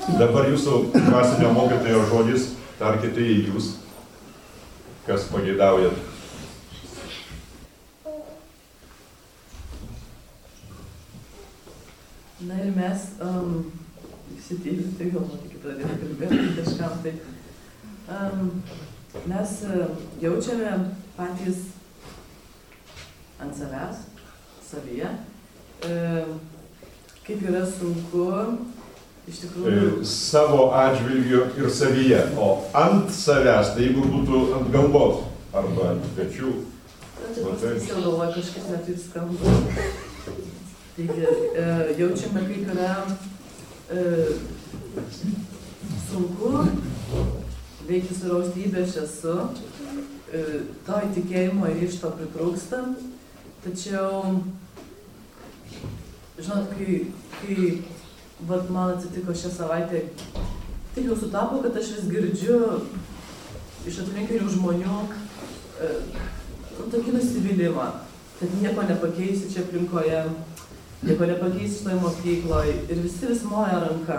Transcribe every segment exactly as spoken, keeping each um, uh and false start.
Dabar jūsų dvasinio mokytojo žodis, tarkite į jūs, kas pageidaujat. Na ir mes, um, įsitėlės, tai gal man tik pradėti kalbėti kažkam, tai um, mes uh, jaučiame patys ant savęs, savyje, uh, kaip yra sunku, iš tikrųjų... E, savo atžvilgiu ir savyje, o ant savęs, tai jeigu būtų ant galvos arba ant pečių. Na, tai pasakysiu galvoju, kažkaip netaip skamba. Taigi, e, jaučiame, kaip yra e, sunku veikti su raustybė, aš esu, e, to įtikėjimo ir iš to pritrūksta, tačiau, žinot, kai, kai vat, man atsitiko šią savaitę, taip jau sutapo, kad aš vis girdžiu iš aplinkinių žmonių e, tokį nusivylimą, kad nieko nepakeisi čia aplinkoje, nieko nepakeisi šitoj mokykloje ir visi vis moja ranka.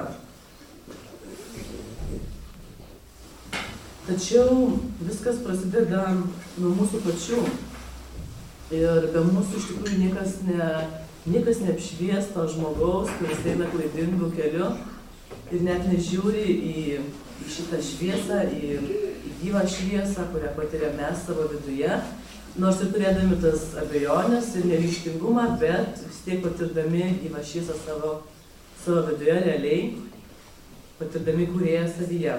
Tačiau viskas prasideda nuo mūsų pačių ir be mūsų iš tikrųjų niekas, ne, niekas neapšviesto žmogaus, kuris eina klaidingu keliu ir net nežiūri į, į šitą šviesą, į, į gyvą šviesą, kurią patiria mes savo viduje. Nors ir turėdami tas abejonės ir neryžtingumą, bet vis tiek patirdami gyvą šviesą savo, savo viduje realiai, patirdami kūrėją savyje.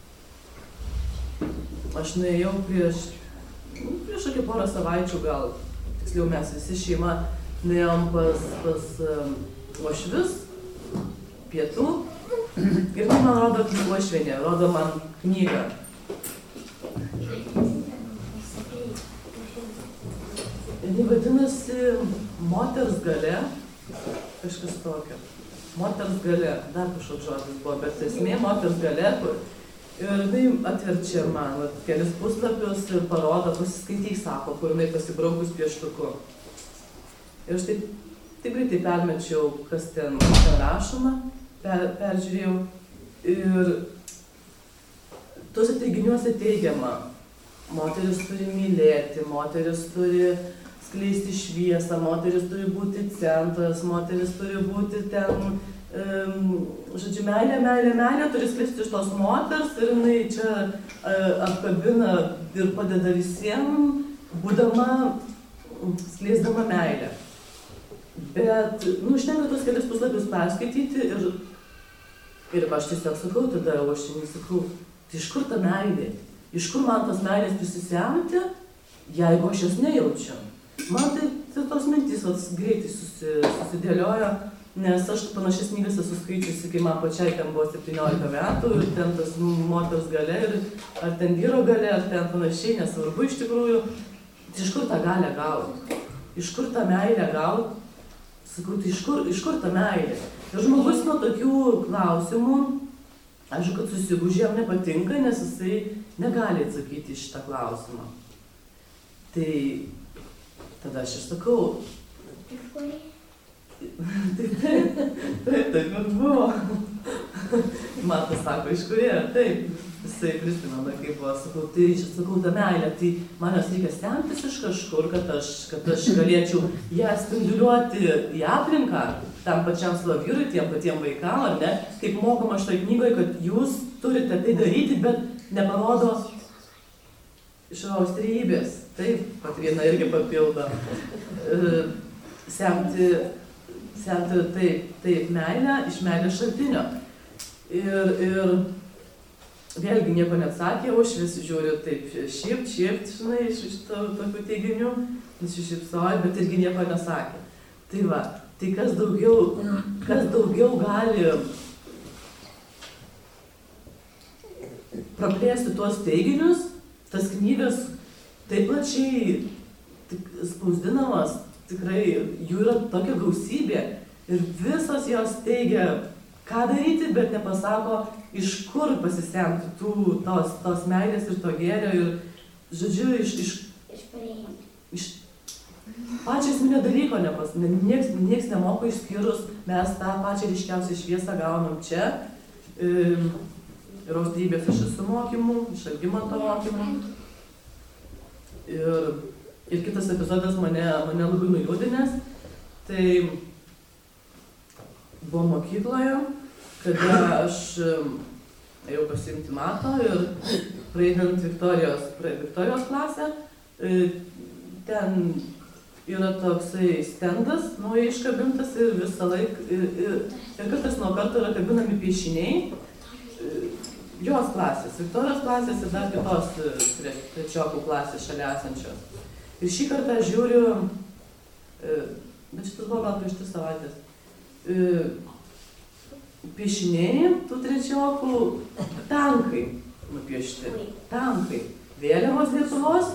Aš nuėjau prieš, prieš kokį porą savaičių gal, tiksliau mes visi šeima, nuėjom pas, pas um, uošvius, pietų, ir tai man rodo uošvienė, rodo man knygą. Ji vadinasi Moters galia, kažkas tokio. Moters galia, dar kažkoks žodis buvo, bet esmė Moters galia. Ir jinai atverčia man vat, kelis puslapius ir parodo, pasiskaityk, sako, kur jinai pasibraukus pieštuku. Ir aš taip, taip greitai permečiau, kas ten, ten rašoma, per, peržiūrėjau. Ir tuose teiginiuose teigiama, moteris turi mylėti, moteris turi skleisti šviesą, moteris turi būti centras, moteris turi būti ten, um, žodžiu, meilė, meilė, meilė, turi skleisti iš tos moters ir jinai čia uh, apkabina ir padeda visiems, būdama, skleisdama meilę. Bet, nu, užtenka tos kelis puslapius perskaityti ir, ir aš tiesiog sakau, tada aš šiandien sakau, tai iš kur ta meilė? Iš kur man tos meilės prisisemti, jeigu aš jos nejaučiu? Man tai, tai tos mintys vat, greitai susi, susidėliojo, nes aš panašias knygas esu skaičiusi, kai man pačiai ten buvo septyniolika metų ir ten tas moters galia, ir ar ten vyro galia, ar ten panašiai, nesvarbu iš tikrųjų. Tai iš kur tą galę gauti? Iš kur tą meilę gauti? Sakau, tai iš kur, iš kur tą meilę? Ir žmogus nuo tokių klausimų, aišku, kad susigūžė, jam nepatinka, nes jisai negali atsakyti šitą klausimą. Tai tada aš ir sakau, tai taip, taip, taip ir buvo. Matas sako, iš kur yra, taip, jisai prisimena, kaip buvo, sakau, tai aš sakau, ta meilė, tai man jos reikia stengtis iš kažkur, kad aš, kad aš galėčiau ją spinduliuoti į aplinką, tam pačiam savo vyrui, tiem patiem vaikam, ar ne, kaip mokama šitoj knygoje, kad jūs turite tai daryti, bet neparodo iš austrybės. Taip, Patryna irgi papildo. Semti, semti taip, taip meilę iš meilės šaltinio. Ir, ir vėlgi nieko neatsakė, o aš vis žiūriu taip šypt, šypt, žinai, iš šito tokių teiginių, nusišypsojo, bet irgi nieko nesakė. Tai va, tai kas daugiau, kas daugiau gali praplėsti tuos teiginius, tas knygas taip plačiai spausdinamas, tikrai jų yra tokia gausybė ir visos jos teigia, ką daryti, bet nepasako, iš kur pasisemti tų, tos, tos meilės ir to gėrio ir, žodžiu, iš, iš, iš pačią esminę dalyko nepas, nieks, nieks nemoko išskyrus, mes tą pačią ryškiausią šviesą gaunam čia ir Austėjybės iš esu mokymų, iš Algimanto mokymų. Ir, ir kitas epizodas mane, mane labai nuliūdinęs, tai buvo mokykloje, kada aš ėjau pasiimti Mato ir praeinant Viktorijos, Viktorijos klasę, ten yra toksai stendas, naujai iškabintas ir visą laiką, ir, ir, ir kartas nuo karto yra kabinami piešiniai, jos klasės, Viktorijos klasės ir dar kitos trečiokų klasės šalia esančios. Ir šį kartą žiūriu, bet šitas buvo gal prieš tris savaitės, piešiniai tų trečiokų, tankai nupiešti, tankai, vėliavos Lietuvos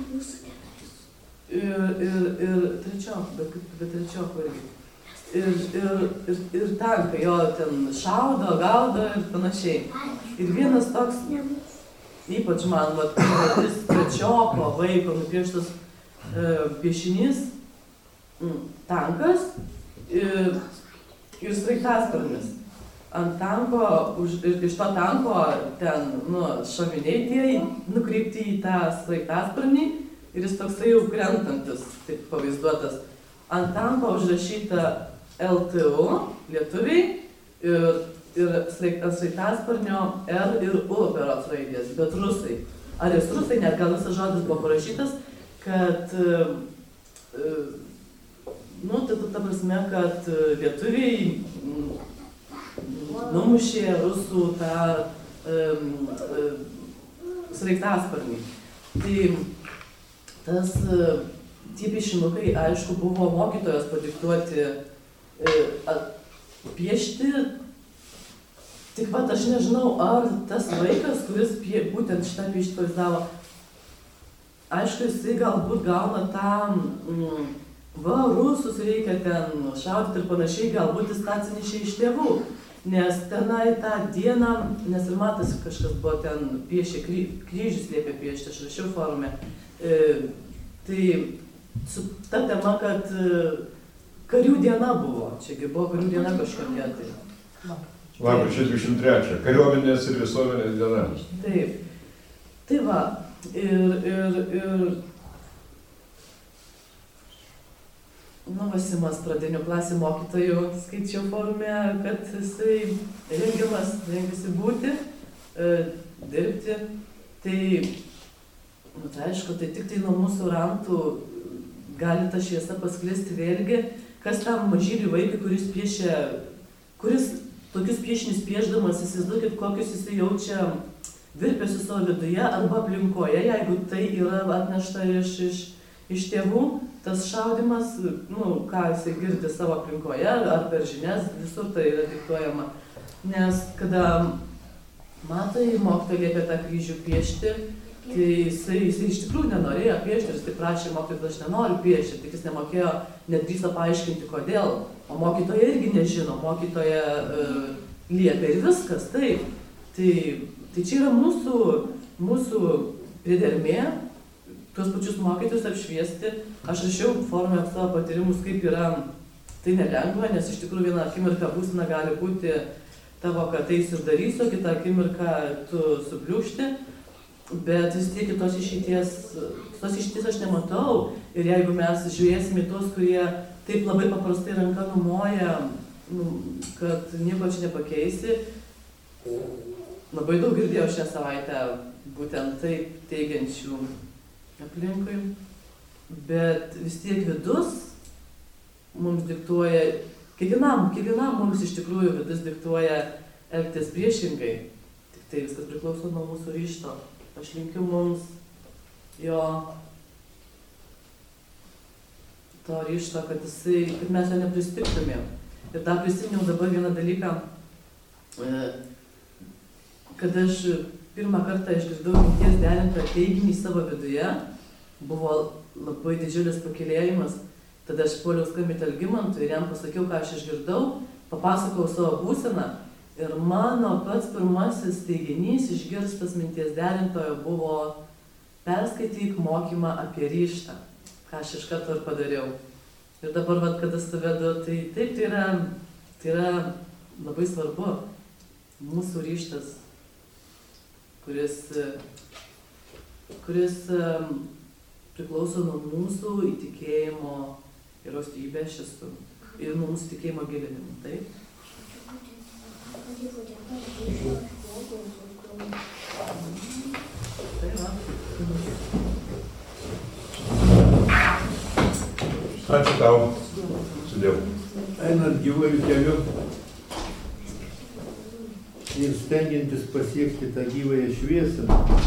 ir, ir, ir trečiokų, bet, bet trečiokų irgi. Ir, ir, ir, ir tankai, jo ten šaudo, gaudo ir panašiai. Ir vienas toks, ypač man, vat, tris trečioko vaiko nupieštas e, piešinys, mm, tankas ir, ir sraigtasparnis. Ant tanko, už, iš to tanko ten, nu, šoviniai tie nukreipti į tą sraigtasparnį ir jis toksai jau krentantis, taip pavaizduotas. Ant tanko užrašyta L T U, lietuviai, ir, ir sraigtasparnio R ir U berods raidės, bet rusai. Ar jis rusai, net gal visas žodis buvo parašytas, kad, nu, ta, ta prasme, kad lietuviai numušė rusų tą um, um, sraigtasparnį. Tai tas, tie piešinukai, aišku, buvo mokytojos padiktuoti e, piešti. Tik pat aš nežinau, ar tas vaikas, kuris pie, būtent šitą piešti pavaizdavo, aišku, jisai galbūt gauna tą, mm, va, rusus reikia ten šaudyti ir panašiai, galbūt jis tą atsinešė iš tėvų. Nes tenai tą dieną, nes ir matosi kažkas buvo ten piešė, kry, kryžius liepė piešti, aš rašiau forume. E, tai su ta tema, kad e, karių diena buvo, čiagi buvo karių diena kažkokia. Tai. Lapkričio dvidešimt trečią, kariuomenės ir visuomenės diena. Taip. Tai va, ir, ir, ir nu, Vasimas pradinių klasių mokytojų skaičiau forume, kad jisai rengiamas, rengiasi būti, e, dirbti. Tai, nu, tai aišku, tai tik tai nuo mūsų rantų gali ta šviesa pasklisti vėlgi, kas tam mažylį vaikui, kuris piešia, kuris tokius piešinius piešdamas, įsivaizduokit, kokius jisai jaučia virpesius savo viduje arba aplinkoje, jeigu tai yra atnešta iš, iš, iš tėvų. Tas šaudimas, nu, ką jisai girdi savo aplinkoje, ar per žinias, visur tai yra diktuojama. Nes kada matai, mokytojai liepė tą kryžių piešti, tai jisai, jisai iš tikrųjų nenorėjo piešti, ir jis taip prašė mokytojai, kad aš nenoriu piešti, tik jis nemokėjo, net drįso paaiškinti, kodėl. O mokytoja irgi nežino, mokytoja e, liepė ir viskas, taip. Tai, tai čia yra mūsų, mūsų priedermė, tuos pačius mokytojus apšviesti. Aš rašiau forume savo patyrimus, kaip yra tai nelengva, nes iš tikrųjų vieną akimirką būsena gali būti tavo, kad eisiu ir darysiu, kitą akimirką tu subliūkšti, bet vis tiek kitos išeities, tos išeities aš nematau. Ir jeigu mes žiūrėsime tos, kurie taip labai paprastai ranka numoja, nu, kad nieko čia nepakeisi, labai daug girdėjau šią savaitę būtent taip teigiančių aplinkui, bet vis tiek vidus mums diktuoja, kiekvienam, kiekvienam mums iš tikrųjų vidus diktuoja elgtis priešingai, tik tai viskas priklauso nuo mūsų ryžto. Aš linkiu mums jo to ryžto, kad, jisai, kad mes jo nepristiktumėm. Ir dar prisiminiau dabar vieną dalyką, kad aš pirmą kartą išgirdau minties derintą teiginį savo viduje, buvo labai didžiulis pakylėjimas. Tada aš puoliau skambinti Algimantui ir jam pasakiau, ką aš išgirdau, papasakojau savo būseną ir mano pats pirmasis teiginys išgirstas minties derintojo buvo perskaityk mokymą apie ryžtą, ką aš iš karto ir padariau. Ir dabar, vat, kada savedu, tai taip, tai yra, tai yra labai svarbu. mūsų ryštas, kuris, kuris priklauso nuo mūsų įtikėjimo ir rostybė šestu ir nuo mūsų tikėjimo gilinimo, taip? Tai va. Ačiū tau. Sudėjau. Einant gyvuoju keliu ir stengiantis pasiekti tą gyvąją šviesą,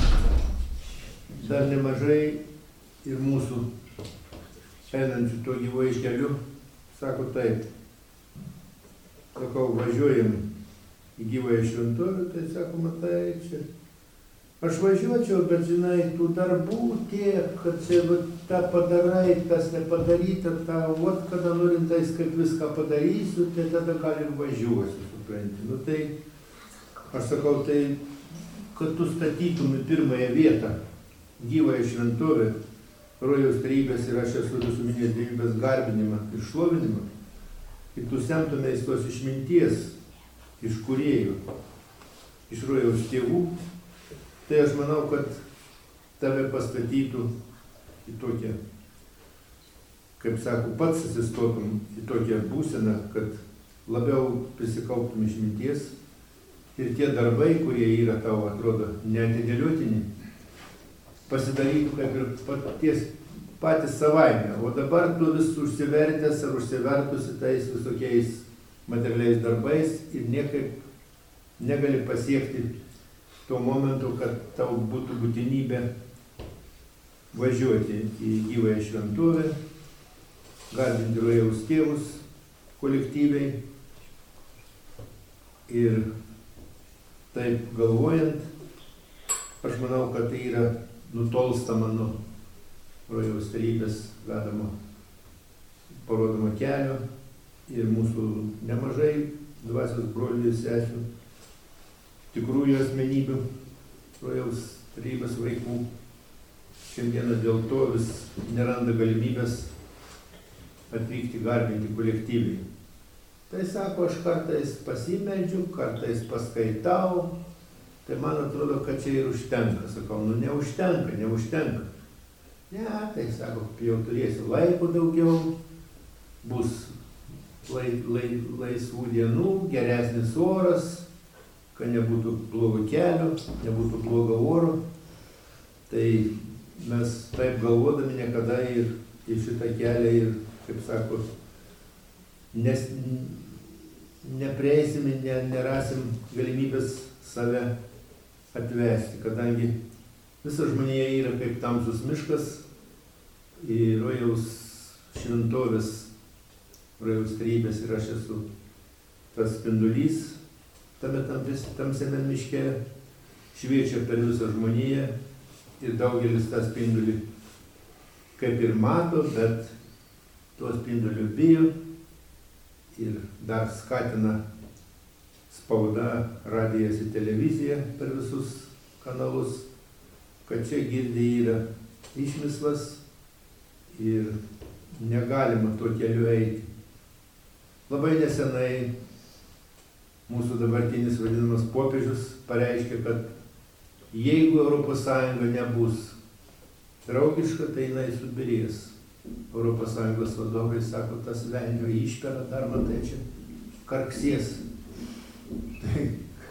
dar nemažai ir mūsų einančių tuo gyvuoju keliu sako taip. Sakau, važiuojam į gyvąją šventovę, tai sako, matai, čia aš važiuočiau, bet žinai, tų darbų tiek, kad čia vat, tą padarai, tas nepadaryta, tą, vat, kada norintais, kaip viską padarysiu, tai tada gal ir važiuosiu, supranti. Nu tai, aš sakau, tai, kad tu statytum į pirmąją vietą gyvąją šventovę, rojaus trejybės ir aš esu visuminės dievybės garbinimą ir šlovinimą, ir tu semtumės tos išminties, iš kūrėjų, iš rojaus tėvų, tai aš manau, kad tave pastatytų į tokią, kaip sako, pats atsistotum į tokią būseną, kad labiau prisikauptum išminties ir tie darbai, kurie yra tau, atrodo, neatidėliotini, pasidarytų kaip ir paties, patys savaime. O dabar tu vis užsivertęs ar užsivertusi tais visokiais materialiais darbais ir niekaip negali pasiekti tuo momentu, kad tau būtų būtinybė važiuoti į gyvąją šventovę, garbinti rojaus tėvus kolektyviai ir taip galvojant, aš manau, kad tai yra nutolstama nuo rojaus trejybės vedamo parodomo kelio ir mūsų nemažai dvasios brolių ir sesių, tikrųjų asmenybių, rojaus trejybės vaikų, šiandieną dėl to vis neranda galimybės atvykti garbinti kolektyviai. Tai sako, aš kartais pasimeldžiu, kartais paskaitau, tai man atrodo, kad čia ir užtenka. Sakau, nu neužtenka, neužtenka. Ne, tai sako, jau turėsiu laiko daugiau, bus lai, lai, laisvų dienų, geresnis oras, kad nebūtų blogo kelio, nebūtų blogo oro. Tai mes taip galvodami niekada ir į šitą kelią ir, kaip sako, nes, neprieisime, ne, nerasim galimybės save atvesti, kadangi visa žmonija yra kaip tamsus miškas ir rojaus šventovės, rojaus trejybės ir aš esu tas spindulys, tame tamsiame miške šviečia per visą žmoniją ir daugelis tą spindulį kaip ir mato, bet tuo spinduliu bijo ir dar skatina spauda, radijas ir televizija per visus kanalus, kad čia girdi yra išmislas ir negalima tuo keliu eiti. Labai nesenai mūsų dabartinis vadinamas popiežius pareiškė, kad jeigu Europos Sąjunga nebus draugiška, tai jinai subirės. Europos Sąjungos vadovai sako, tas velnio išpera, dar matai čia karksės. Tai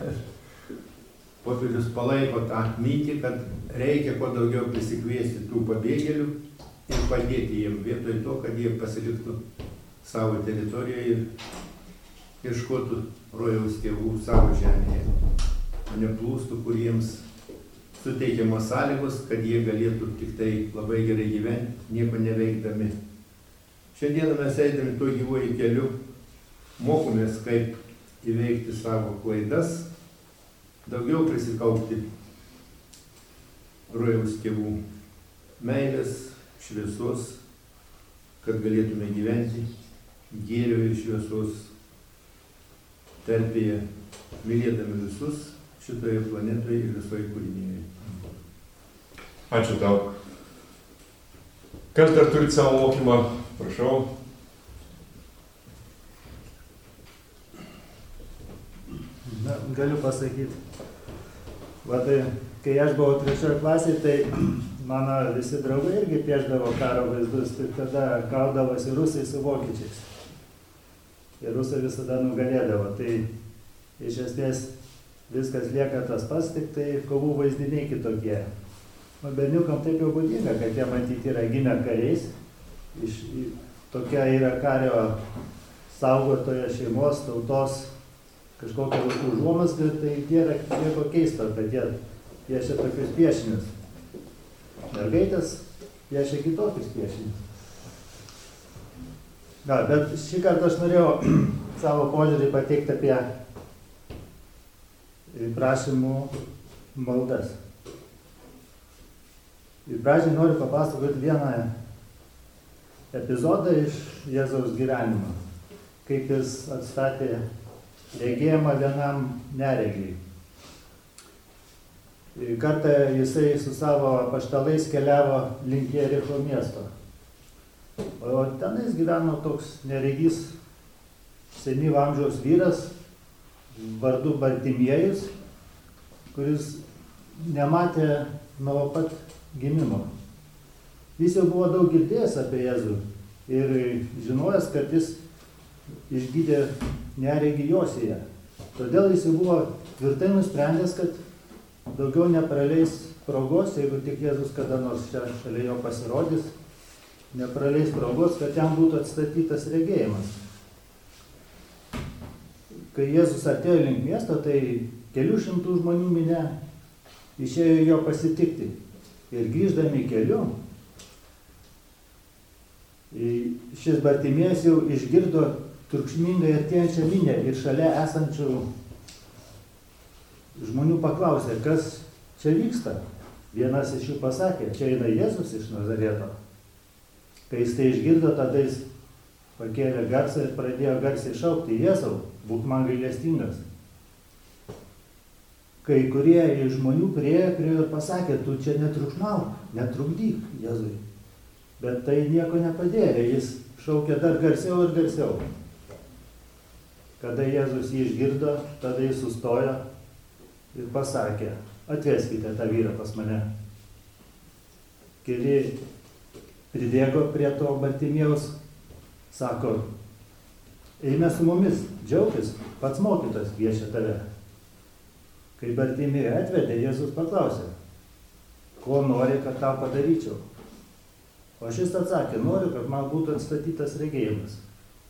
popiežius palaiko tą mintį, kad reikia kuo daugiau prisikviesti tų pabėgėlių ir padėti jiem, vietoj to, kad jie pasiliktų savo teritorijoje ir ieškotų rojaus tėvų savo žemėje, o neplūstų, kuriems suteikiamos sąlygos, kad jie galėtų tik tai labai gerai gyventi, nieko neveikdami. Šiandieną mes eidami tuo gyvuoju keliu, mokomės, kaip įveikti savo klaidas, daugiau prisikaupti rojaus tėvų meilės, šviesos, kad galėtume gyventi gėrio ir šviesos terpėje, mylėdami visus šitoje planetoje ir visoje kūrinėje. Ačiū tau. Kas dar turit savo mokymą? Prašau. Na, galiu pasakyti. Va, tai, kai aš buvau trečioje klasėje, tai mano visi draugai irgi piešdavo karo vaizdus, tik tada kaudavosi rusai su vokiečiais. Ir rusai visada nugalėdavo. Tai iš esmės viskas lieka tas pats, tik tai kovų vaizdiniai kitokie. O berniukam taip jau būdinga, kad jie matyti yra gimę kariais. Iš, tokia yra kario saugotojo šeimos, tautos kažkokia užuomasga, tai nėra nieko keisto, kad jie piešia tokius piešinius. Mergaitės piešia kitokius piešinius. Na, bet šį kartą aš norėjau savo požiūrį pateikti apie prašymų maldas. Ir pradžiai noriu papasakoti vieną epizodą iš Jėzaus gyvenimo, kaip jis atstatė regėjimą vienam neregiui. Kartą jisai su savo apaštalais keliavo link Jericho miesto. O tenais gyveno toks neregys senyvo amžiaus vyras, vardu Bartimiejus, kuris nematė nuo pat gimimo. Jis jau buvo daug girdėjęs apie Jėzų ir žinojęs, kad jis išgydė neregį Josiją. Todėl jis jau buvo tvirtai nusprendęs, kad daugiau nepraleis progos, jeigu tik Jėzus kada nors čia šalia jo pasirodys, nepraleis progos, kad jam būtų atstatytas regėjimas. Kai Jėzus atėjo link miesto, tai kelių šimtų žmonių minia išėjo jo pasitikti. Ir grįždami keliu, šis Bartimiejus jau išgirdo triukšmingai artėjančią minią ir šalia esančių žmonių paklausė, kas čia vyksta. Vienas iš jų pasakė, čia eina Jėzus iš Nazareto. Kai jis tai išgirdo, tada jis pakėlė garsą ir pradėjo garsiai šaukti, Jėzau, būk man gailestingas. Kai kurie iš žmonių priėjo prie jo ir pasakė, tu čia netriukšmauk, netrukdyk Jėzui. Bet tai nieko nepadėjo, jis šaukė dar garsiau ir garsiau. Kada Jėzus jį išgirdo, tada jis sustojo ir pasakė, atveskite tą vyrą pas mane. Keli pridėgo prie to Bartimiejaus, sako, eime su mumis, džiaukis, pats mokytojas kviečia tave. Kai Bartimiejų atvedė, Jėzus paklausė, ko nori, kad tau padaryčiau. O šis atsakė, noriu, kad man būtų atstatytas regėjimas.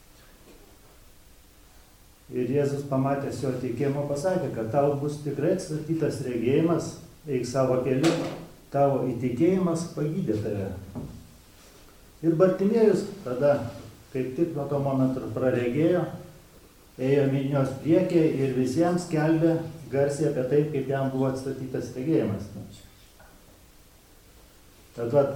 Ir Jėzus pamatęs jo tikėjimo pasakė, kad tau bus tikrai atstatytas regėjimas, eik savo keliu, tavo įtikėjimas pagydė tave. Ir Bartimiejus tada, kaip tik nuo to momento praregėjo, ėjo minios priekį ir visiems skelbė garsiai apie tai, kaip jam buvo atstatytas regėjimas. Tad vat,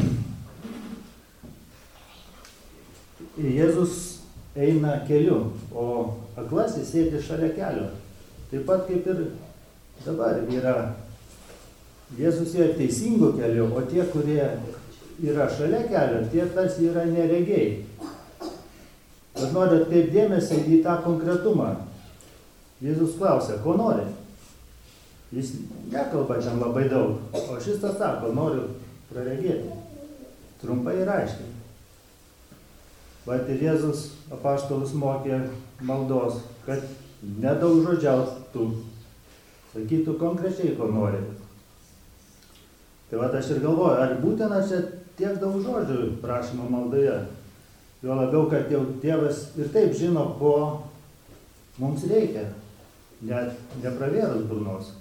Jėzus eina keliu, o aklasis sėdi šalia kelio. Taip pat kaip ir dabar yra. Jėzus yra teisingų kelių, o tie, kurie yra šalia kelio, tie tarsi yra neregiai. Bet noriu atkreipti dėmesį į tą konkretumą. Jėzus klausia, ko nori? Jis nekalba ten labai daug, o šis tas sako, noriu praregėti. Trumpai ir aiškiai. Bet ir Jėzus apaštalus mokė maldos, kad nedaugžodžiautų, sakytų konkrečiai, ko nori. Tai vat aš ir galvoju, ar būtina čia tiek daug žodžių prašymo maldoje. Jo labiau, kad jau Dievas ir taip žino, ko mums reikia, net nepravėrus burnos.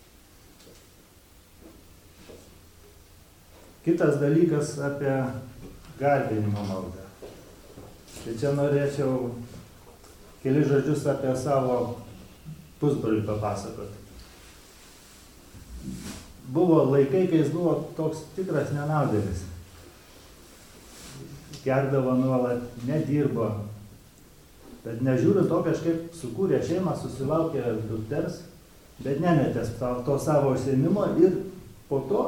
Kitas dalykas apie garbinimo maldą. Tai čia norėčiau keli žodžius apie savo pusbrolį papasakoti. Buvo laikai, kai jis buvo toks tikras nenaudėlis. Gerdavo nuolat, nedirbo. Bet nežiūrint to, kažkaip sukūrė šeimą, susilaukė dukters, bet nemetė to savo užsiėmimo ir po to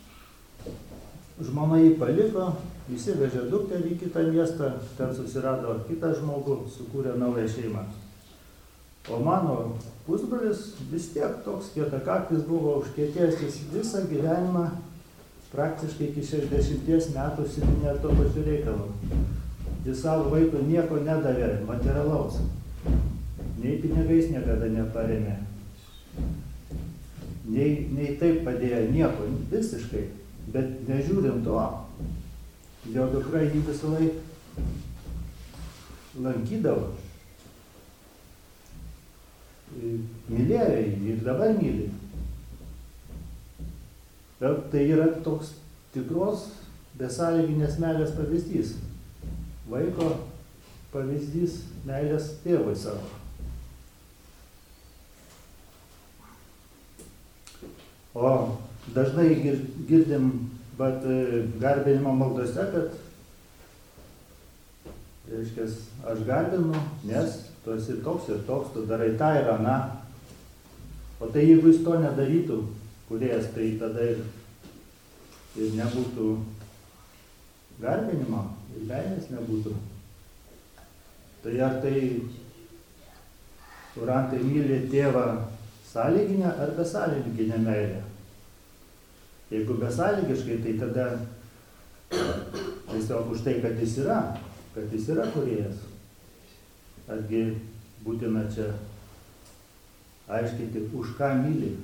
žmona jį paliko, įsivežė dukterį į kitą miestą, ten susirado kitą žmogų, sukūrė naują šeimą. O mano pusbrolis vis tiek toks kietakaktis buvo, užkietėjęs, jis visą gyvenimą praktiškai iki šešiasdešimties metų užsiiminėjo tuo pačiu reikalu. Jis savo vaikui nieko nedavė materialaus. Nei pinigais niekada neparėmė. Nei, nei taip padėjo nieko, visiškai. Bet nežiūrint to, jo dukra jį visą laiką lankydavo. Mylėjo jį ir dabar myli. Tai yra toks tikros besąlyginės meilės pavyzdys. Vaiko pavyzdys meilės tėvui savo. O dažnai girdim bet, garbinimo maldose, kad reiškia, aš garbinu, nes tu esi toks ir toks, tu darai tą ir aną. O tai jeigu jis to nedarytų, kūrėjas, tai tada ir, ir nebūtų garbinimo, ir meilės nebūtų. Tai ar tai kurantai myli tėvą sąlyginę ar besąlyginę meilę? Jeigu besąlygiškai, tai tada tiesiog už tai, kad jis yra, kad jis yra kūrėjas. Argi būtina čia aiškinti, už ką myli.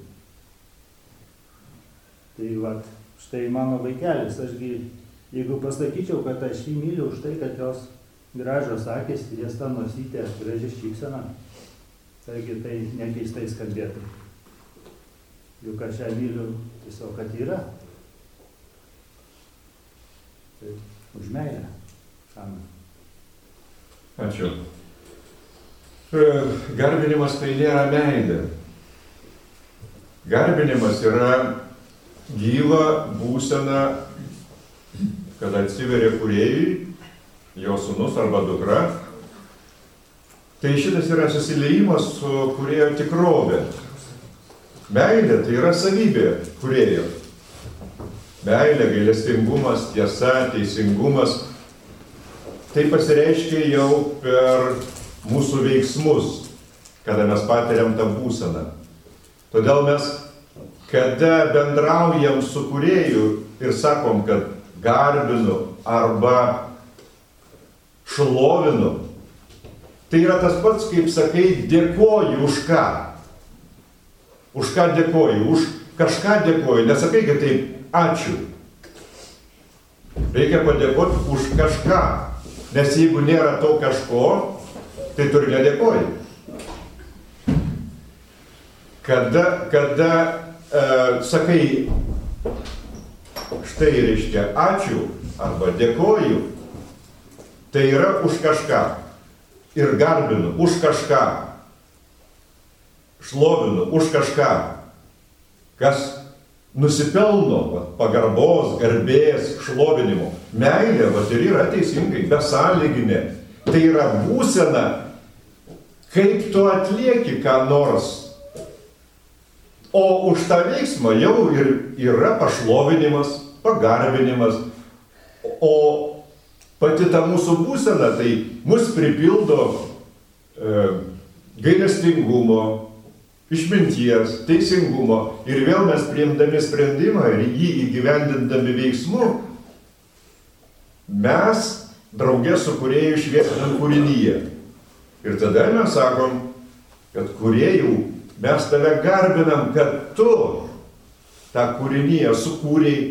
Tai vat, štai mano vaikelis, ašgi, jeigu pasakyčiau, kad aš jį myliu už tai, kad jos gražios akis, riesta nosytė, graži šypsena, taigi tai nekeistai skambėtų. Juk aš ją myliu tiesiog, kad yra. Tai už meilę. Amen. Ačiū. Garbinimas tai nėra meilė. Garbinimas yra gyva būsena, kada atsiveria kūrėjui, jo sūnus arba dukra. Tai šitas yra susiliejimas su kūrėjo tikrovė. Meilė tai yra savybė kūrėjo. Meilė, gailestingumas, tiesa, teisingumas. Tai pasireiškia jau per mūsų veiksmus, kada mes patiriam tą būseną. Todėl mes, kada bendraujam su kūrėju ir sakom, kad garbinu arba šlovinu, tai yra tas pats, kaip sakai, dėkoju už ką. Už ką dėkoju, už kažką dėkoju. Nesakai, kad taip, ačiū. Reikia padėkoti už kažką. Nes jeigu nėra to kažko, tai tu ir nedėkoji. Kada, kada e, sakai, štai reiškia ačiū arba dėkoju, tai yra už kažką. Ir garbinu už kažką. Šlovinu už kažką, kas nusipelno va, pagarbos, garbės, šlovinimo. Meilė va, ir yra teisingai, besąlyginė. Tai yra būsena, kaip tu atlieki ką nors. O už tą veiksmą jau ir yra pašlovinimas, pagarbinimas. O pati ta mūsų būsena, tai mus pripildo e, gailestingumo, išminties, teisingumo ir vėl mes priimdami sprendimą ir jį įgyvendindami veiksmu, mes draugė su kūrėju šviesinam kūrinyje. Ir tada mes sakom, kad kūrėjų mes tave garbinam, kad tu tą kūrinyje sukūrei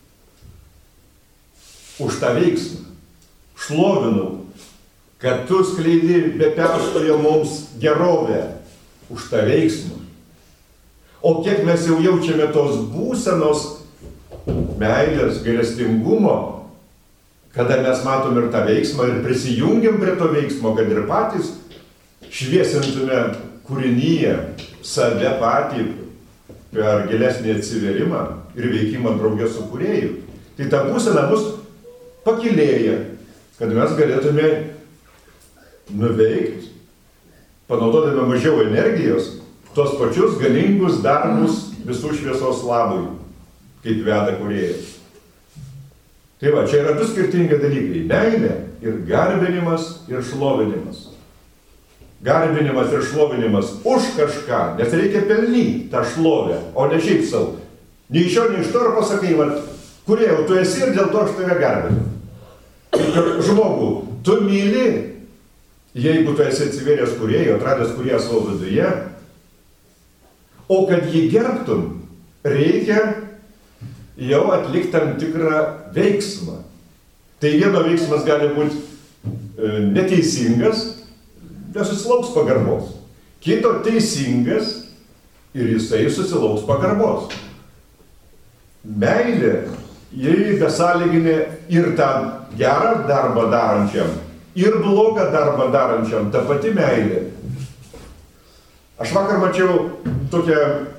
už tą veiksmą. Šlovinau, kad tu skleidi be perstojo mums gerovę už tą veiksmą. O kiek mes jau jaučiame tos būsenos, meilės, gailestingumo, kada mes matom ir tą veiksmą ir prisijungiam prie to veiksmo, kad ir patys šviesintume kūrinyje save patį per gilesnį atsiverimą ir veikimą draugė su kūrėju. Tai ta būsena mus pakilėja, kad mes galėtume nuveikti, panaudodami mažiau energijos, tos pačius galingus darbus visų šviesos labui, kaip veda kūrėjas. Tai va, čia yra du skirtingi dalykai. Meilė ir garbinimas ir šlovinimas. garbinimas ir šlovinimas už kažką, nes reikia pelnyti tą šlovę, o ne šiaip savo. Nei iš jo, nei iš to ir pasakai, vat, Kūrėjau, tu esi ir dėl to aš tave garbinu. Ir žmogų, tu myli, jeigu tu esi atsivėręs Kūrėjų, atradęs Kūrėją savo viduje, o kad jį gerbtum, reikia jau atlikti tam tikrą veiksmą. Tai vieno veiksmas gali būti e, neteisingas, nesusilauks pagarbos. Kito teisingas ir jisai susilauks pagarbos. Meilė, jei besąlyginė ir tą gerą darbą darančiam, ir blogą darbą darančiam, ta pati meilė. Aš vakar mačiau tokią,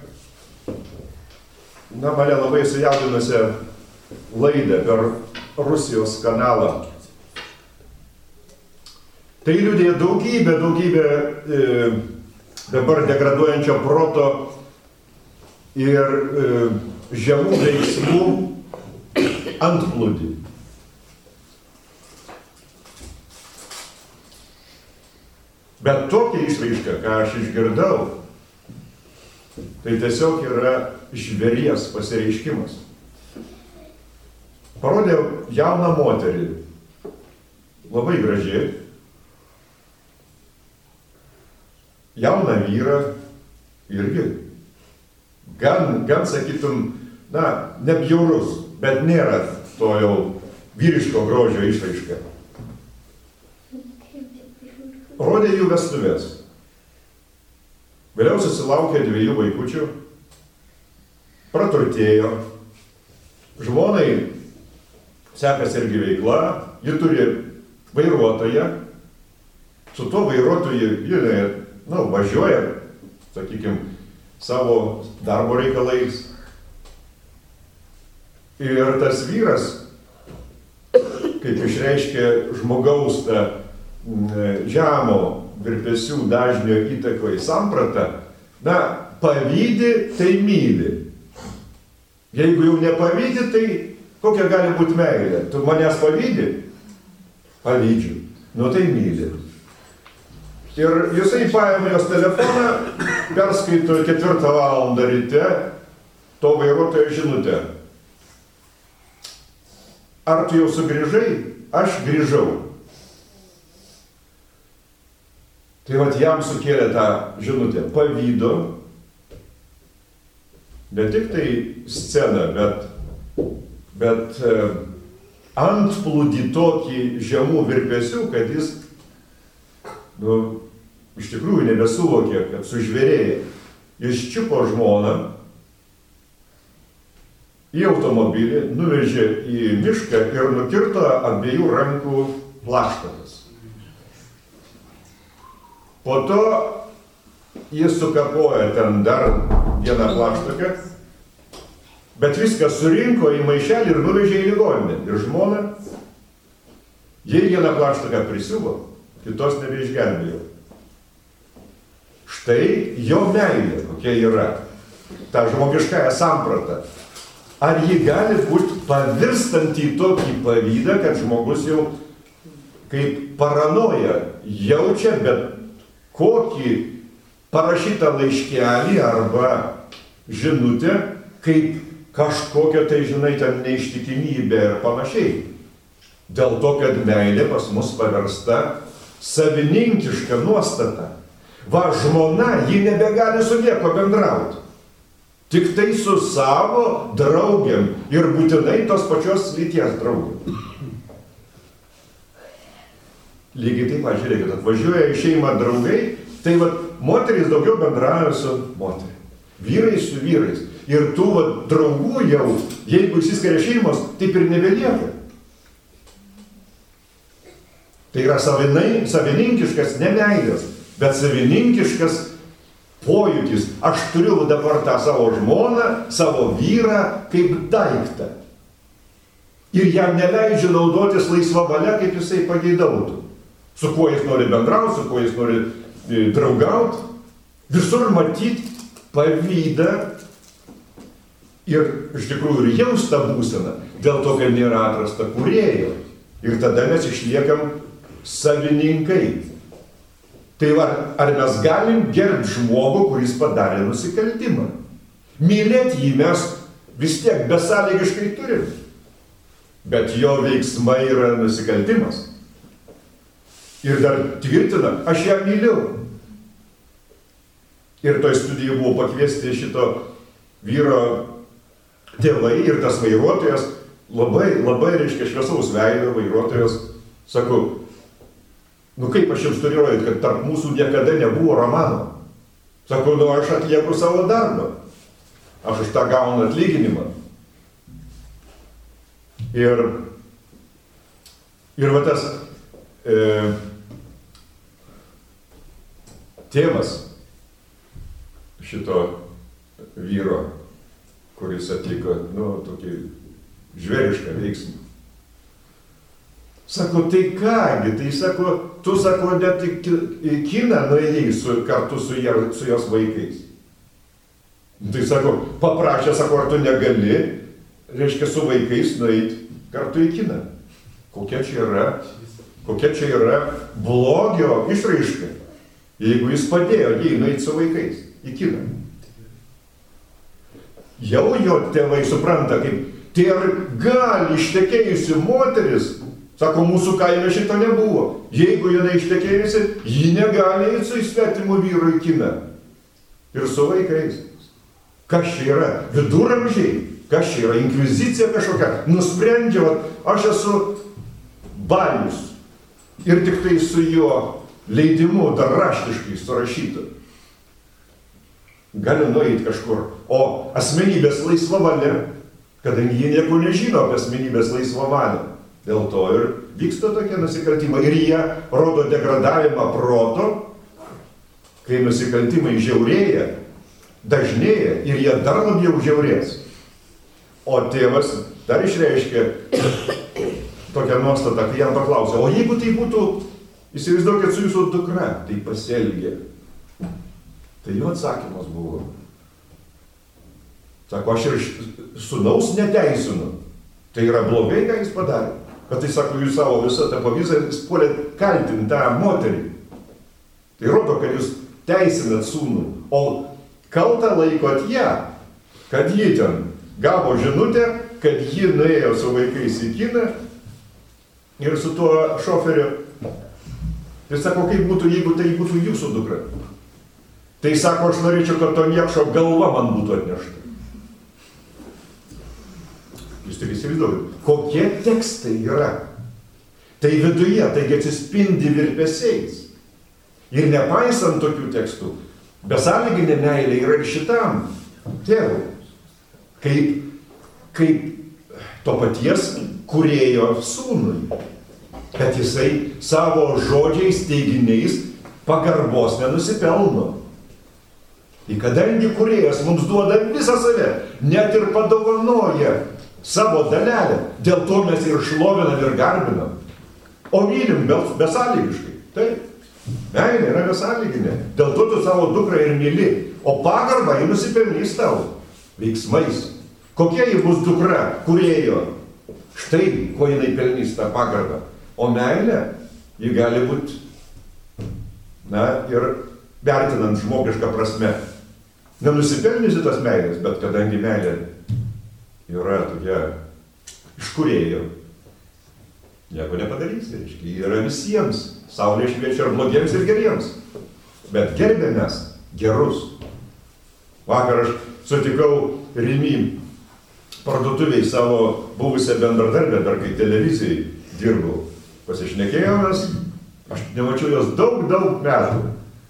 na, mane labai sujaudinusią laidą per Rusijos kanalą. Tai liudija daugybę, daugybę e, dabar degraduojančio proto ir e, žemų veiksmų antplūdį. Bet tokia išraiška, ką aš išgirdau, tai tiesiog yra žvėries pasireiškimas. Parodė jauną moterį, labai graži, jauną vyrą irgi, gan, gan sakytum, na, nebjaurus, bet nėra to jau vyriško grožio išraiška. Rodė jų vestuvės. Vėliau susilaukė dviejų vaikučių, praturtėjo, žmonai sekasi irgi veikla, ji turi vairuotoją, su tuo vairuotoju ji, nu, važiuoja, sakykime, savo darbo reikalais. Ir tas vyras, kaip išreiškė žmogaus tą žemo virpesių dažnio įtakoje sampratą, na, pavydi, tai myli. Jeigu jau nepavydi, tai kokia gali būti meilė? Tu manęs pavydi? Pavydžiu. Nu tai myli. Ir jisai paėmė jos telefoną, perskaito ketvirtą valandą ryte to vairuotojo žinutę. Ar tu jau sugrįžai? Aš grįžau. Tai vat jam sukėlė tą žinutę pavydo, ne tik tai sceną, bet, bet e, antplūdį tokį žemų virpesių, kad jis, nu, iš tikrųjų nebesuvokė, kad sužvėrėja. Jis čiupo žmoną į automobilį, nuvežė į mišką ir nukirto abiejų rankų plaštakas. Po to jis sukapojo ten dar vieną plaštaką, bet viską surinko į maišelį ir nuvežė į ligoninę. Ir žmona, jei vieną plaštaką prisiuvo, kitos nebeišgelbėjo. Štai jo meilė, kokia yra, ta žmogiškąją sampratą. Ar ji gali būti pavirstanti į tokį pavydą, kad žmogus jau kaip paranoja jaučia, bet kokį parašytą laiškelį arba žinutę, kaip kažkokia tai, žinai, ten neištikimybė ir panašiai. Dėl to, kad meilė pas mus paversta savininkiška nuostata. Va, žmona, ji nebegali su nieko bendrauti. Tik tai su savo draugėm ir būtinai tos pačios lyties draugėm. Lygiai taip, man žiūrėkit, atvažiuoja į šeimą draugai, tai va, moterys daugiau bendrauja su moteriai, vyrai su vyrais. Ir tų va, draugų jau, jeigu išsiskiria šeimos, taip ir nebelieka. Tai yra savinai, savininkiškas ne meilės, bet savininkiškas pojūtis. Aš turiu dabar tą savo žmoną, savo vyrą kaip daiktą. Ir jam neleidžiu naudotis laisva valia, kaip jisai pageidautų. Su kuo jis nori bendrauti, su kuo jis nori e, draugauti. Visur matyti pavydą ir iš tikrųjų ir jaust tą būseną, dėl to, kad nėra atrasta kūrėjo. Ir tada mes išliekam savininkai. Tai va, ar mes galim gerbti žmogų, kuris padarė nusikaltimą? Mylėti jį mes vis tiek besąlygiškai turim. Bet jo veiksmai yra nusikaltimas. Ir dar tvirtina, aš ją myliu. Ir toj studijai buvo pakviesti šito vyro tėvai ir tas vairuotojas, labai, labai, reiškia, šviesaus veido vairuotojas, sako, nu kaip aš jums turiu rodyti, kad tarp mūsų niekada nebuvo romano. Sako, nu aš atlieku savo darbą. Aš už tą gaunu atlyginimą. Ir, ir va tas e, tėvas šito vyro, kuris atliko, nu, tokį žvėrišką veiksmą. Sako, tai kągi, tai sako, tu, sako, net į kiną nuėjai su, kartu su, jie, su jos vaikais. Tai sako, paprašė, sako, ar tu negali, reiškia, su vaikais nueiti kartu į kiną. Kokia čia yra, kokia čia yra blogio išraiška, jeigu jis padėjo jai nueiti su vaikais į kiną. Jau jo tėvai supranta, kaip tai ar gali ištekėjusi moteris, sako, mūsų kaime šito nebuvo. Jeigu jinai ištekėjusi, ji negali eiti su svetimu vyru į kiną. Ir su vaikais. Kas čia yra? Viduramžiai? Kas čia yra? Inkvizicija kažkokia? Nusprendžia, vat, aš esu balius. Ir tik tai su jo leidimu dar raštiškai surašyta. Gali nueiti kažkur. O asmenybės laisva valia, kadangi jie nieko nežino apie asmenybės laisvą valią. Dėl to ir vyksta tokie nusikaltimai. Ir jie rodo degradavimą proto, kai nusikaltimai žiaurėja, dažnėja ir jie dar labiau žiaurės. O tėvas dar išreiškė tokią nuostatą, kai jam paklausė, o jeigu tai būtų, įsivaizduokit, su jūsų dukra, tai pasielgė. Tai jo atsakymas buvo. Sako, aš ir sūnaus neteisinu. Tai yra blogai, ką jis padarė. Bet tai sako, jūs savo visą tą pavyzdį, jis puolė kaltinti tą moterį. Tai rodo, kad jūs teisinat sūnų. O kaltą laikot ją, kad ji ten gavo žinutę, kad ji nuėjo su vaikais į kiną ir su tuo šoferiu. Tai sako, kaip būtų, jeigu tai būtų jūsų dukra. Tai sako, aš norėčiau, kad to niekšo galva man būtų atnešta. Jūs tik įsivaizduokit, kokie tekstai yra. Tai viduje, taigi atsispindi virpesiais. Ir nepaisant tokių tekstų, besąlyginė meilė yra ir šitam tėvui. Kaip, kaip to paties kūrėjo sūnui. Kad jisai savo žodžiais, teiginiais pagarbos nenusipelno. Ir kadangi kūrėjas mums duoda visą save, net ir padovanoja savo dalelę, dėl to mes ir šlovinam ir garbinam. O mylim besąlygiškai. Taip, meilė yra besąlyginė. Dėl to tu savo dukrą ir myli. O pagarbą jį nusipelnys tau veiksmais. Kokia jį bus dukra, kūrėjo? Štai, ko jinai pelnys tą pagarbą. O meilė, ji gali būti, na, ir vertinant žmogišką prasme. Nenusipelnysi tas meilės, bet kadangi meilė yra tokia iš kūrėjo, nieko nepadarysi, reiškia, yra visiems. Saulė šviečia ir blogiems ir geriems. Bet gerbėm mes gerus. Vakar aš sutikau Rimi parduotuviai savo buvusią bendradarbę, dar kai televizijai dirbau. Pasišnekėjomės, aš nemačiau jos daug, daug metų.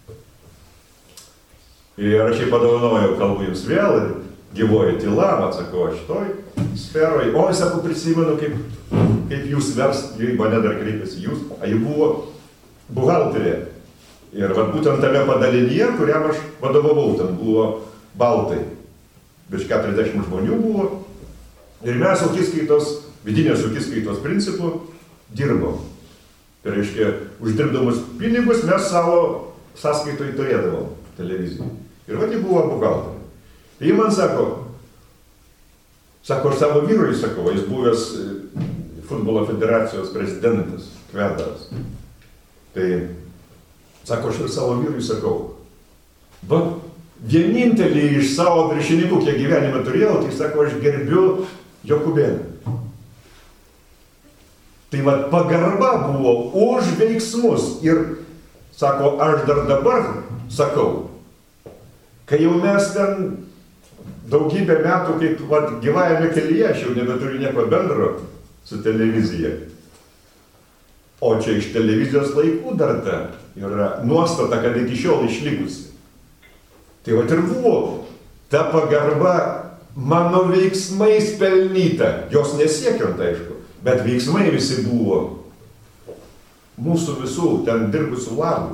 Ir aš jai padovanojau, kalbu jums vėl, ir gyvoji tyla, atsakau, aš toj sferoj. O, aš sako, prisimenu, kaip, kaip jūs verst, jai mane dar kreipėsi jūs, a ji buvo buhalterė. Ir vat būtent tame padalinyje, kuriam aš vadovavau, ten buvo baltai. Virš keturiasdešimt žmonių buvo. Ir mes ūkiskaitos, vidinės ūkiskaitos principų dirbom. Tai reiškia, uždirbdamus pinigus mes savo sąskaitoj turėdavom televizijai. Ir vat ji buvo buhalterė. Tai ji man sako, sako, aš savo vyrui sakau, jis buvęs futbolo federacijos prezidentas, Kvedaras. Tai Sako, aš ir savo vyrui sakau, va, vienintelį iš savo viršininkų, kiek gyvenime turėjau, tai sako, aš gerbiu Jokūbėną. Tai va, pagarba buvo už veiksmus. Ir sako, aš dar dabar sakau, kai jau mes ten daugybę metų, kaip va, gyvajame kelyje, aš jau nebeturiu nieko bendro su televizija. O čia iš televizijos laikų dar ta yra nuostata, kad iki šiol išlikusi. Tai va ir buvo ta pagarba mano veiksmais pelnyta, jos nesiekiant, aišku, bet veiksmai visi buvo mūsų visų ten dirbusių labų.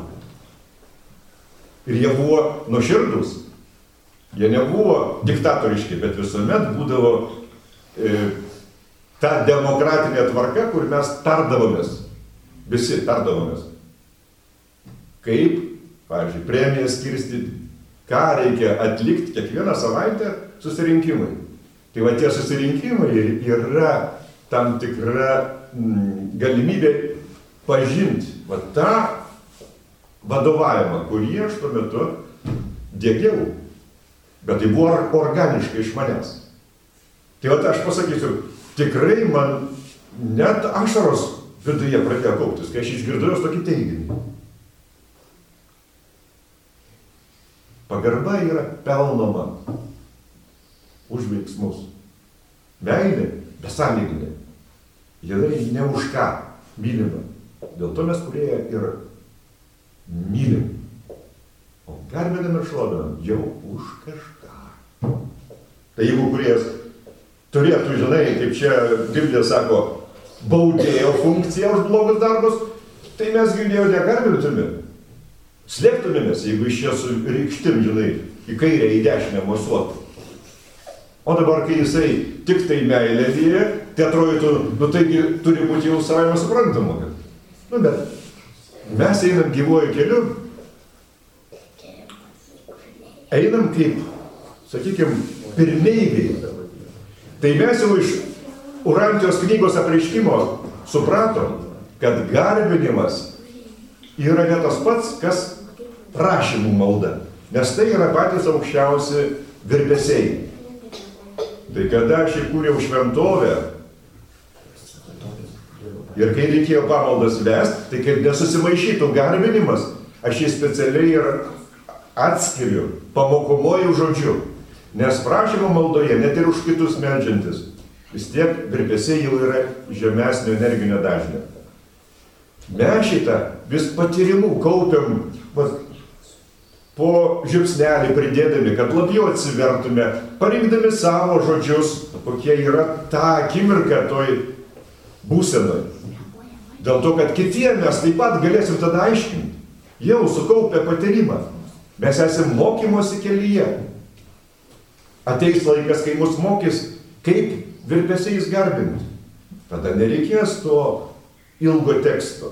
Ir jie buvo nuoširdūs, jie nebuvo diktatoriški, bet visuomet būdavo e, ta demokratinė tvarka, kur mes tardavomės, visi tardavomės. Kaip, pavyzdžiui, premijas skirstyti, ką reikia atlikti kiekvieną savaitę susirinkimai. Tai va tie susirinkimai yra tam tikra mm, galimybė pažinti va tą vadovavimą, kurį aš tuo metu diegiau. Bet tai buvo organiškai iš manęs. Tai va aš pasakysiu, tikrai man net ašaros viduje pradėjo kauptis, kai aš išgirdau tokį teiginį. Pagarba yra pelnoma už veiksmus. Meilė besąlyginė. Yra ne už ką mylima. Dėl to mes kurie ir mylim. O garbinam ir šlovinam jau už kažką. Tai jeigu kuriejas turėtų, žinai, kaip čia Biblija sako, baudėjo funkciją už blogus darbus, tai mes girdėjau negarbintume. Slėptumėmės, jeigu iš čia su rykštim, žinai, į kairę, į dešinę mosuotų. O dabar, kai jisai tik tai meilė vyja, tai atrodytų, nu taigi turi būti jau savai suprantama, kad. Nu, bet mes einam gyvuoju keliu, einam kaip, sakykime, pirmeigiai. Tai mes jau iš Urantijos knygos apreiškimo supratom, kad garbinimas yra ne tas pats, kas prašymų malda, nes tai yra patys aukščiausi virpesiai. Tai kada aš įkūriau šventovę ir kai reikėjo pamaldas vest, tai kaip nesusimaišytų garbinimas, aš jį specialiai ir atskiriu pamokomuoju žodžiu, nes prašymo maldoje, net ir už kitus meldžiantis, vis tiek virpesiai jau yra žemesnio energinio dažnio. Mes šitą vis patyrimų kaupiam va, po žiupsnelį pridėdami, kad labiau atsivertume, parinkdami savo žodžius, kokie yra tą akimirką toj būsenoj. Dėl to, kad kitiem mes taip pat galėsim tada aiškinti. Jau sukaupę patyrimą. Mes esame mokymosi kelyje. Ateis laikas, kai mus mokys, kaip virpesiais garbinti. Tada nereikės to ilgo teksto.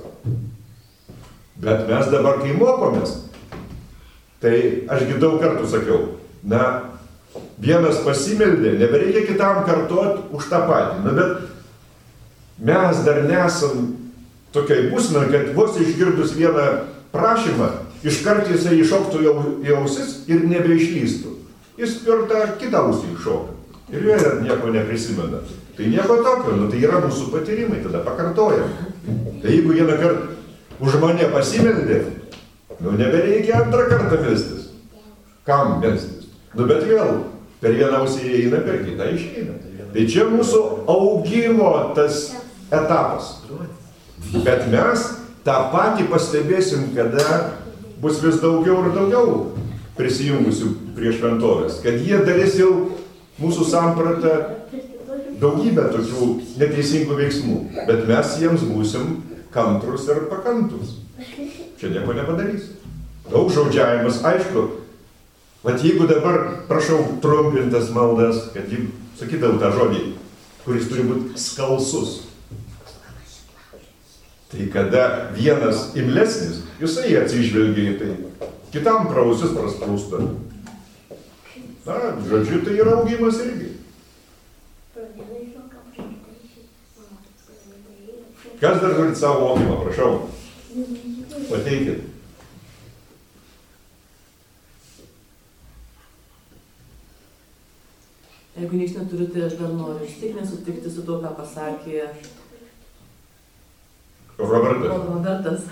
Bet mes dabar, kai mokomės, tai ašgi daug kartų sakiau, na, vienas pasimeldė, nebereikia kitam kartuoti už tą patį. Na, bet mes dar nesam tokiai būsenai, kad vos išgirdus vieną prašymą, iškart jisai iššoktų į ausis ir nebeišlystų. Jis per tą kitą ausį iššoka. Ir joje nieko neprisimena. Tai nieko tokio, nu tai yra mūsų patyrimai, tada pakartojam. Tai jeigu vieną kartą už mane pasimeldė, nu nebereikia antrą kartą melstis. Kam melstis? Nu bet vėl, per vieną ausį įeina, per kitą išeina. Tai čia mūsų augimo tas etapas. Bet mes tą patį pastebėsim, kada bus vis daugiau ir daugiau prisijungusių prie šventovės. Kad jie darys jau mūsų sampratą daugybę tokių neteisingų veiksmų. Bet mes jiems būsim kantrus ir pakantus. Čia nieko nepadarys. Daug žaudžiavimas, aišku. Vat jeigu dabar, prašau, trumpintas maldas, kad jį sakydavau tą žodį, kuris turi būti skalsus. Tai kada vienas imlesnis, jisai atsižvelgia į tai, kitam prausis prasprūsta. Na, žodžiu, tai yra augimas irgi. Kas dar turit savo mokymą, prašau? Pateikit. Jeigu nieks neturiu, tai aš dar noriu vis tiek nesutikti su to, ką pasakė Robertas. Robertas.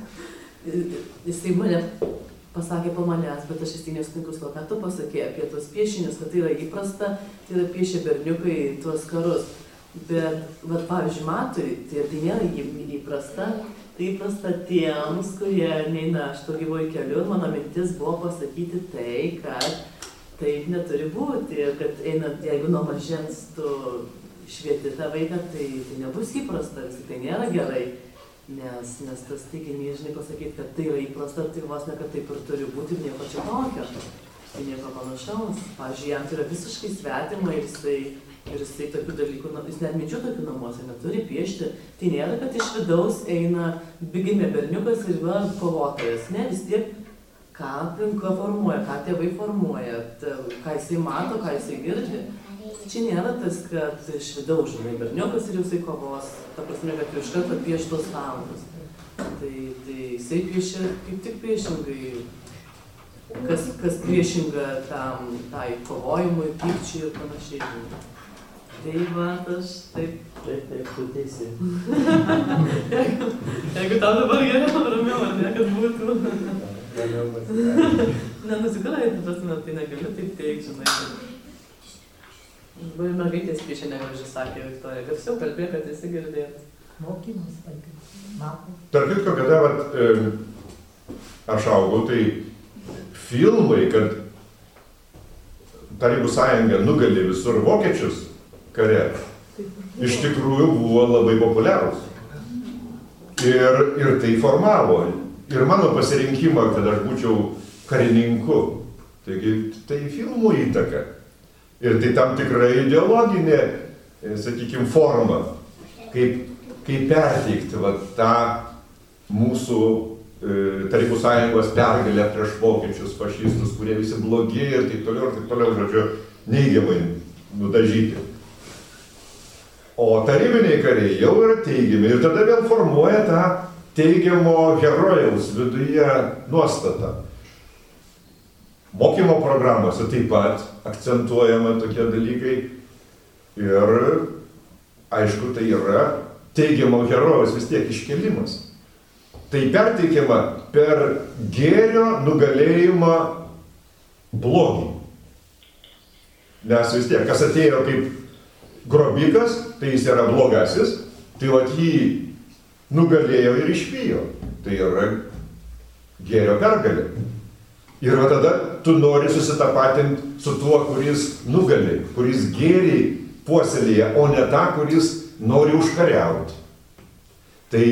Jisai mane pasakė po manęs, bet aš vis tiek nesutinku su to, ką tu pasakė apie tos piešinius, kad tai yra įprasta, tai yra piešia berniukai tuos karus. Bet, vat, pavyzdžiui, Matui, tai, tai nėra įprasta, tai įprasta tiems, kurie neina aš to gyvoju keliu. Ir mano mintis buvo pasakyti tai, kad taip neturi būti. Ir kad einant, jeigu nuo mažens tu švieti tą vaiką, tai, tai nebus įprasta, vis tai nėra gerai. Nes, nes tas teiginys, žinai, pasakyti, kad tai yra įprasta, tai vos ne, kad taip ir turi būti ir nieko čia tokio. Tai nieko panašaus. Pavyzdžiui, jam tai yra visiškai svetima ir jisai, ir jisai tokių dalykų, jis net minčių tokių namuose neturi piešti. Tai nėra, kad iš vidaus eina gimė berniukas ir va kovotojas. Ne, vis tiek, ką aplinka formuoja, ką tėvai formuoja, ką jisai mato, ką jisai girdi. Čia nėra tas, kad iš vidaus, žinai, berniukas ir jisai kovos. Ta prasme, kad iš karto pieš tos taunus. Tai, tai jisai piešia kaip tik priešingai. Kas, kas priešinga tam, tai kovojimui, pykčiui ir panašiai. Tai va, aš taip... Taip, taip, tu teisi. jeigu, jeigu tau dabar geriau, ramiau, ar ne, kad būtų. Ramiau pasidarė. Nenusikalai, ta prasme, tai negaliu taip teikti, žinai. Ir mergaitės piešia negražiai, sakė Viktorija. Garsiau kalbėjo, kad visi girdėtų. Mokymas, vaikai. Mato. Tarp kitko, kada vat, e, aš augau, tai filmai, kad Tarybų sąjunga nugalė visur vokiečius kare, iš tikrųjų buvo labai populiarūs. Ir, ir tai formavo. Ir mano pasirinkimą, kad aš būčiau karininku. Taigi, tai filmų įtaka. Ir tai tam tikra ideologinė, sakykime, forma, kaip, kaip perteikti va, tą mūsų e, Tarybų sąjungos pergalę prieš vokiečius, fašistus, kurie visi blogi ir taip toliau, ir taip toliau, žodžiu, neigiamai nudažyti. O tarybiniai kariai jau yra teigiami ir tada vėl formuoja tą teigiamo herojaus viduje nuostatą. Mokymo programose taip pat akcentuojama tokie dalykai ir, aišku, tai yra teigiamo herojaus vis tiek iškelimas. Tai perteikiama per gėrio nugalėjimą blogį. Nes vis tiek, kas atėjo kaip grobikas, tai jis yra blogasis, tai vat jį nugalėjo ir išvijo. Tai yra gėrio pergalė. Ir va tada tu nori susitapatinti su tuo, kuris nugali, kuris gėrį puoselėja, o ne tą, kuris nori užkariauti. Tai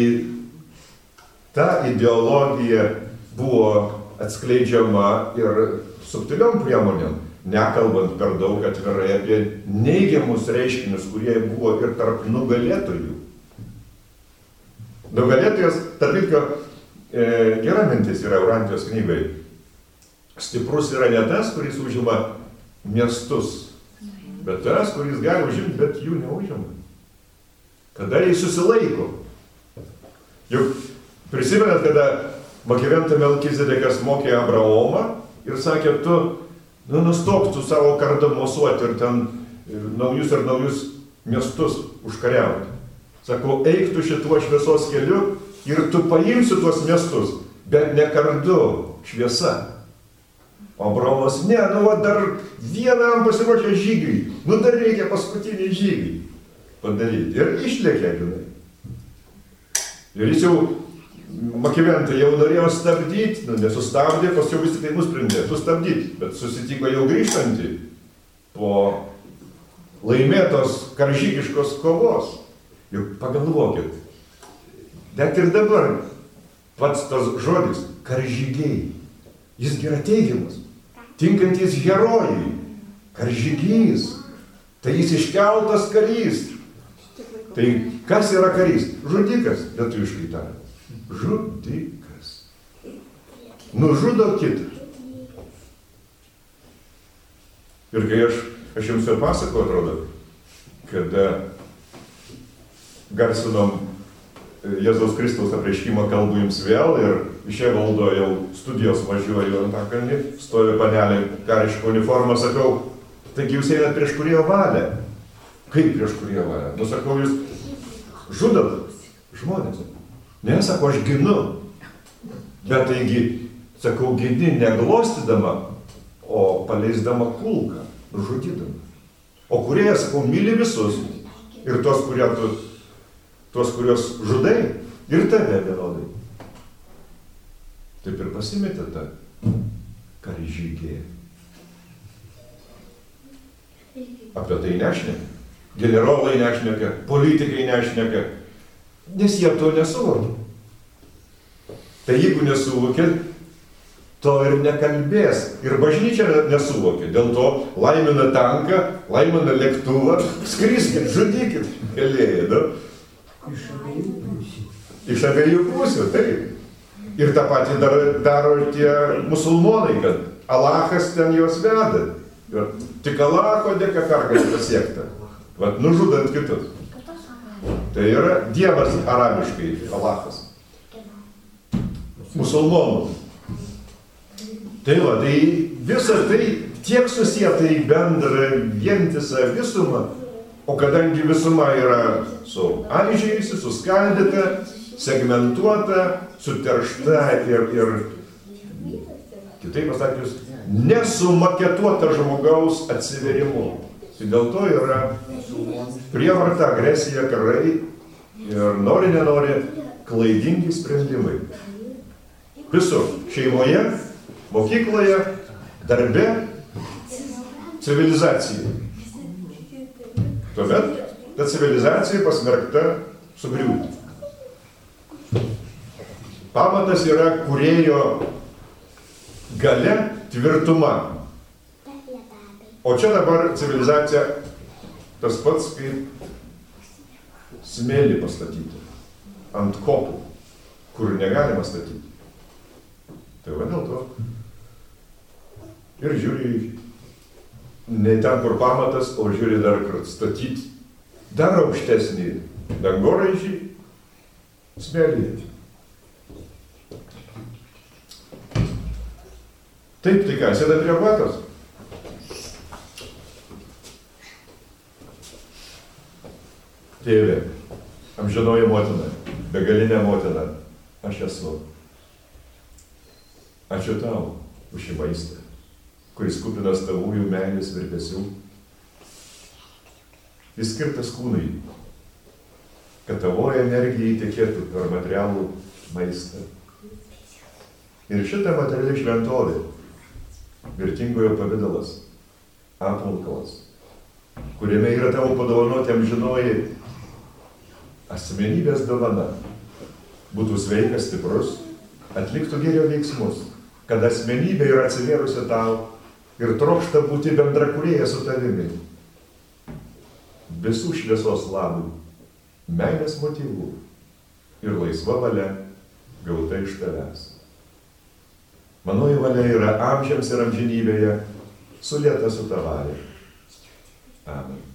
ta ideologija buvo atskleidžiama ir subtiliom priemonėm, nekalbant per daug atvirai apie neigiamus reiškinius, kurie buvo ir tarp nugalėtojų. Nugalėtojas, tarp kitko, e, gera mintis yra Eurantijos knygai. Stiprus yra ne tas, kuris užima miestus, bet tas, kuris gali užimti, bet jų neužima. Kada jis susilaiko. Juk prisimenat, kada Makiventa Melkizedekas mokė Abraomą ir sakė, tu nu, nustok tu savo kardą mosuoti ir ten ir naujus ir naujus miestus užkariauti. Sakau, eik tu šituo šviesos keliu ir tu paimsi tuos miestus, bet ne kardu, šviesa. O Abraomas, ne, nu va dar vienam pasiruošė žygiui, nu dar reikia paskutinį žygį padaryti. Ir išlėkė, žinai. Ir jis jau, Makiventa jau norėjo stabdyti, nu nesustabdė, paskui vis tik tai nusprendė sustabdyti, bet susitiko jau grįžtantį po laimėtos karžygiškos kovos. Juk pagalvokit, net ir dabar pats tas žodis karžygiai, jis yra teigiamas, tinkantis herojui, karžygys, tai jis iškeltas karys. Tai kas yra karys? Žudikas, lietuviškai tariant. Žudikas. Nužudo kitą. Ir kai aš, aš jums jau pasakau, atrodo, kada garsinom Jėzaus Kristaus apreiškimą kalbu jums vėl ir iš Evaldo jau studijos važiuoju ant tą kalnį, stovi panelė karišką uniformą, sakau, Taigi jūs einat prieš kurio valią. Kaip prieš kurio valią? Nu, sakau, jūs žudot žmonės. Ne, sako, aš ginu. Bet taigi, sakau, gini neglostydama, o paleisdama kulką, žudydama. O kurie, sakau, myli visus. Ir tos, kurie tu, tos kurios žudai, ir tave vienodai. Taip ir pasimetė tą karžygė. Apie tai nešneka. Generolai nešneka, politikai nešneka, nes jie to nesuvokia. Tai jeigu nesuvokia, to ir nekalbės. Ir bažnyčia nesuvokia. Dėl to laimina tanką, laimina lėktuvą, skriskit, žudykit, galėjai, da? Iš abiejų pusių. Iš abiejų pusių, taip. Ir tą patį daro, daro tie musulmonai, kad Alachas ten juos veda. Ir tik Alacho dėka pergalė pasiekta. Vat nužudant kitus. Tai yra Dievas arabiškai, Alachas. Musulmonų. Tai va, tai visa tai tiek susieta į bendrą vientisą visumą, o kadangi visuma yra suaižėjusi, suskaldyta, segmentuota, suteršta ir, ir kitaip pasakius, nesumaketuota žmogaus atsiverimu. Tai dėl to yra prievarta, agresija, karai ir nori, nenori klaidingi sprendimai. Visur, šeimoje, mokykloje, darbe, civilizacija. Tuomet ta civilizacija pasmerkta sugriūti. Pamatas yra kūrėjo galia, tvirtuma. O čia dabar civilizacija tas pats kaip smėlį pastatyti ant kopų, kur negalima statyti. Tai va dėl to. Ir žiūri ne ten, kur pamatas, o žiūri dar kartą statyti dar aukštesnį dangoraižį smėlį. Taip, tai ką, sėda prie batos? Tėvė, amžinoji motina, begalinė motina, aš esu. Ačiū tau už šį maistą, kuris kupinas tavųjų meilės virpesių. Jis skirtas kūnui, kad tavoji energija įtekėtų per materialų maistą. Ir šitą materialį šventovė, vertingojo pavidalas, apvalkalas, kuriame yra tavo padovanoti amžinoji asmenybės dovana, būtų sveikas, stiprus, atliktų gėrio veiksmus, kad asmenybė yra atsivėrusi tau ir trokšta būti bendrakūrėje su tavimi. Visų šviesos labų, meilės motyvų ir laisva valia gauta iš tavęs. Manoji valia yra amžiams ir amžinybėje sulieta su tavaja. Amen.